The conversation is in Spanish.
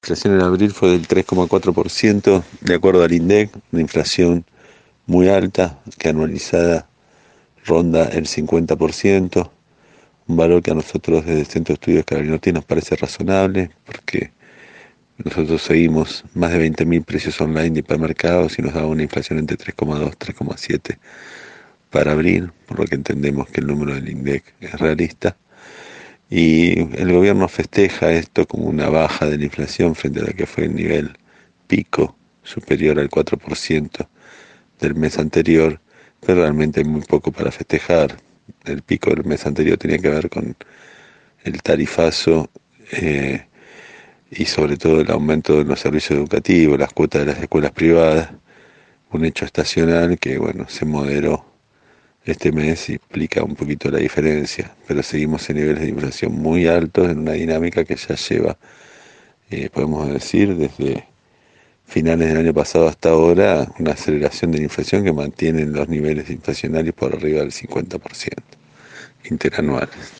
inflación en abril fue del 3,4%, de acuerdo al INDEC, una inflación muy alta, que anualizada ronda el 50%, un valor que a nosotros desde el Centro de Estudios Carolina Ortiz nos parece razonable, porque nosotros seguimos más de 20.000 precios online de hipermercados y nos da una inflación entre 3,2 y 3,7 para abril, por lo que entendemos que el número del INDEC es realista. Y el gobierno festeja esto como una baja de la inflación frente a la que fue el nivel pico superior al 4% del mes anterior, pero realmente hay muy poco para festejar. El pico del mes anterior tenía que ver con el tarifazo y sobre todo el aumento de los servicios educativos, las cuotas de las escuelas privadas, un hecho estacional que bueno, se moderó este mes y explica un poquito la diferencia, pero seguimos en niveles de inflación muy altos en una dinámica que ya lleva, podemos decir, desde finales del año pasado hasta ahora, una aceleración de la inflación que mantiene los niveles inflacionarios por arriba del 50% interanuales.